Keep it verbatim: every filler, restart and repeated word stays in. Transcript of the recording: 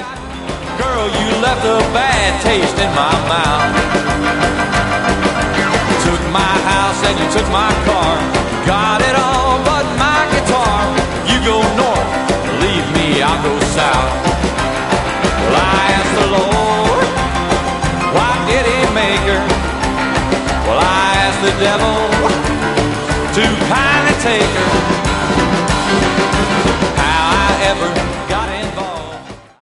Girl, you left a bad taste in my mouth. You took my house and you took my car. Got it all but my guitar. You go north, leave me, I'll go south. Well, I asked the Lord, why did he make her? Well, I asked the devil to kindly take her. How I ever